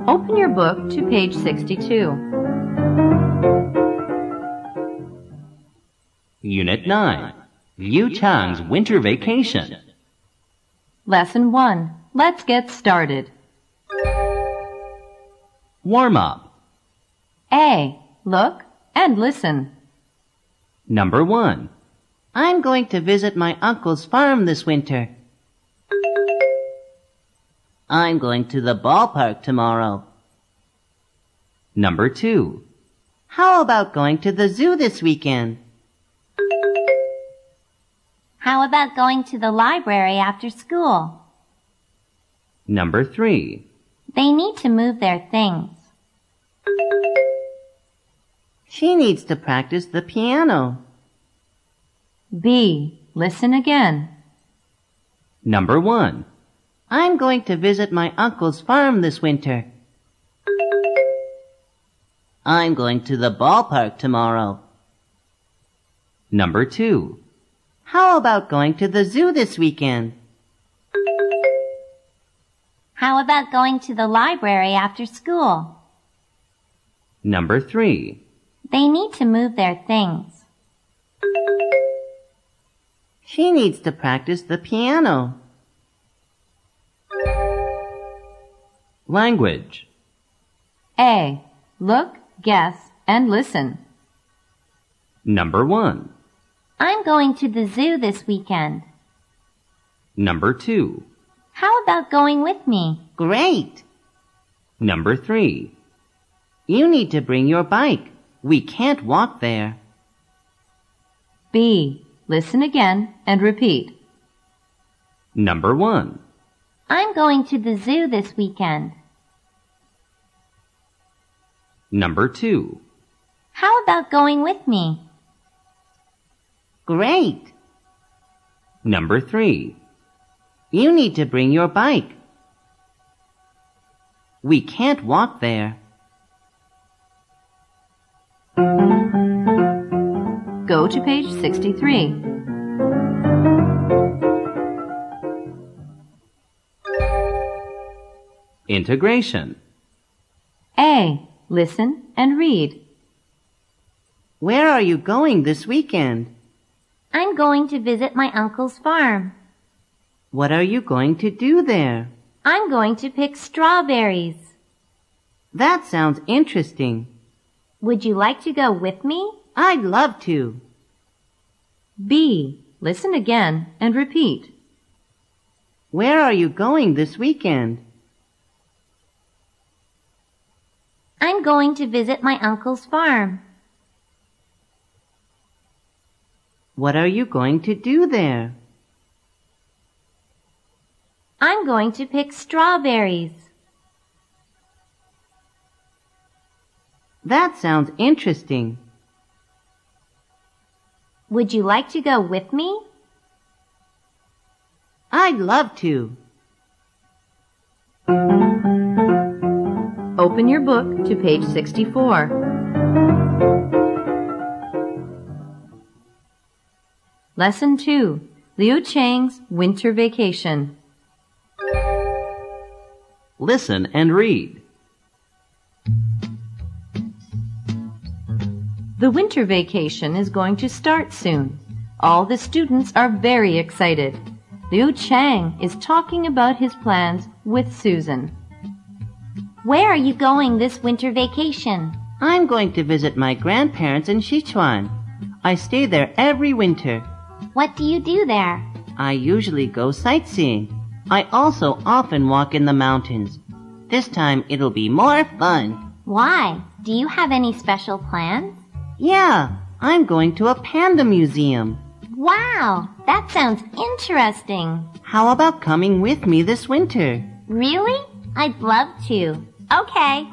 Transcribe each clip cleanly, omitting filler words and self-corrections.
Open your book to page 62. Unit 9, Liu Chang's Winter Vacation. Lesson 1. Let's get started. Warm up. A. Look and listen. Number 1. I'm going to visit my uncle's farm this winter. I'm going to the ballpark tomorrow. Number 2. How about going to the zoo this weekend? How about going to the library after school? Number 3. They need to move their things. She needs to practice the piano. B. Listen again. Number 1. I'm going to visit my uncle's farm this winter. I'm going to the ballpark tomorrow. Number 2. How about going to the zoo this weekend? How about going to the library after school? Number 3. They need to move their things. She needs to practice the piano. Language. A. Look, guess, and listen. Number 1. I'm going to the zoo this weekend. Number 2. How about going with me? Great! Number 3. You need to bring your bike. We can't walk there. B. Listen again and repeat. Number 1. I'm going to the zoo this weekend. Number 2. How about going with me? Great! Number 3. You need to bring your bike. We can't walk there. Go to page 63. Integration. A. Listen and read. Where are you going this weekend? I'm going to visit my uncle's farm. What are you going to do there? I'm going to pick strawberries. That sounds interesting. Would you like to go with me? I'd love to. B. Listen again and repeat. Where are you going this weekend? I'm going to visit my uncle's farm. What are you going to do there? I'm going to pick strawberries. That sounds interesting. Would you like to go with me? I'd love to. Open your book to page 64. Lesson 2. Liu Chang's Winter Vacation. Listen and read. The winter vacation is going to start soon. All the students are very excited. Liu Chang is talking about his plans with Susan. Where are you going this winter vacation? I'm going to visit my grandparents in Sichuan. I stay there every winter. What do you do there? I usually go sightseeing. I also often walk in the mountains. This time it'll be more fun. Why? Do you have any special plans? Yeah, I'm going to a panda museum. Wow, that sounds interesting. How about coming with me this winter? Really? I'd love to. Okay.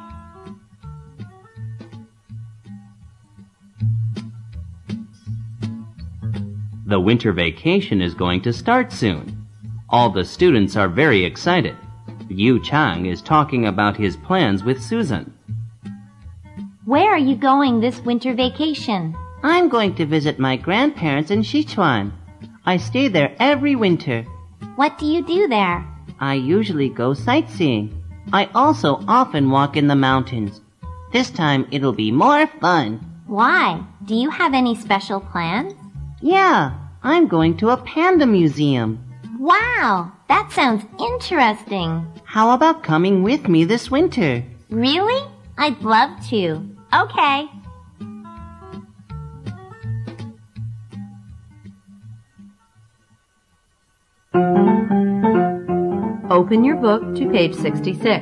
The winter vacation is going to start soon. All the students are very excited. Liu Chang is talking about his plans with Susan. Where are you going this winter vacation? I'm going to visit my grandparents in Sichuan. I stay there every winter. What do you do there? I usually go sightseeing. I also often walk in the mountains. This time it'll be more fun. Why? Do you have any special plans? Yeah, I'm going to a panda museum. Wow, that sounds interesting. How about coming with me this winter? Really? I'd love to. Okay. Open your book to page 66.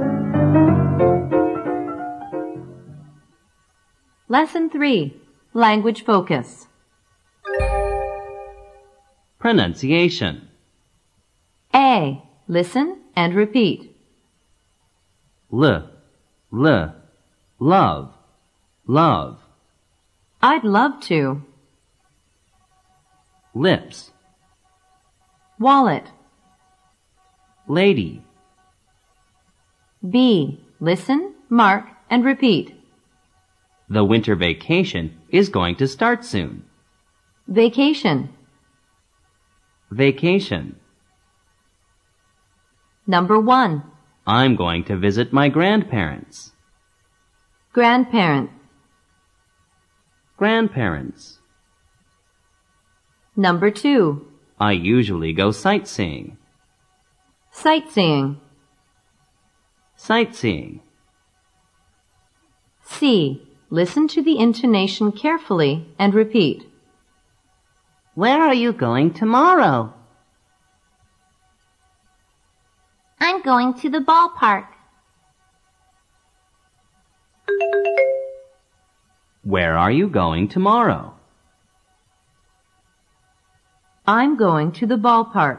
Lesson 3. Language Focus. Pronunciation. A. Listen and repeat. Love, love. I'd love to. Lips, Wallet. lady, B. Listen, mark, and repeat. the winter vacation is going to start soon. Vacation. Vacation. Number 1. I'm going to visit my grandparents. Grandparent. Grandparents. Number 2. I usually go sightseeing. Sightseeing. Sightseeing. C. Listen to the intonation carefully and repeat. Where are you going tomorrow? I'm going to the ballpark. Where are you going tomorrow? I'm going to the ballpark.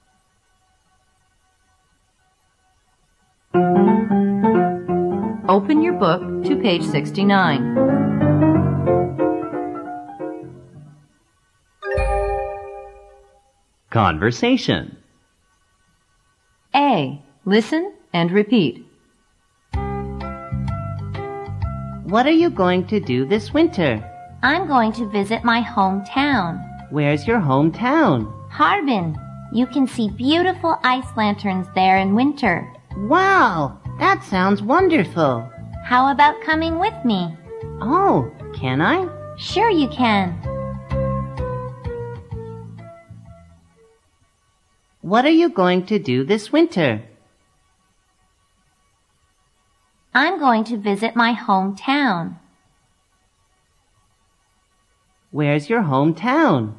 Open your book to page 69. Conversation. A. Listen and repeat. What are you going to do this winter? I'm going to visit my hometown. Where's your hometown? Harbin. You can see beautiful ice lanterns there in winter. Wow, that sounds wonderful. How about coming with me? Oh, can I? Sure you can. What are you going to do this winter? I'm going to visit my hometown. Where's your hometown?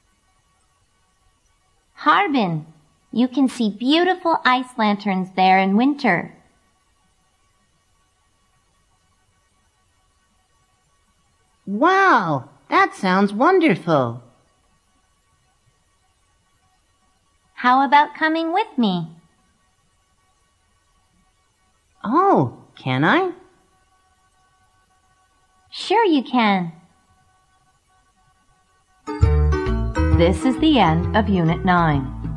Harbin. You can see beautiful ice lanterns there in winter. Wow, that sounds wonderful. How about coming with me? Oh, can I? Sure you can. This is the end of Unit 9.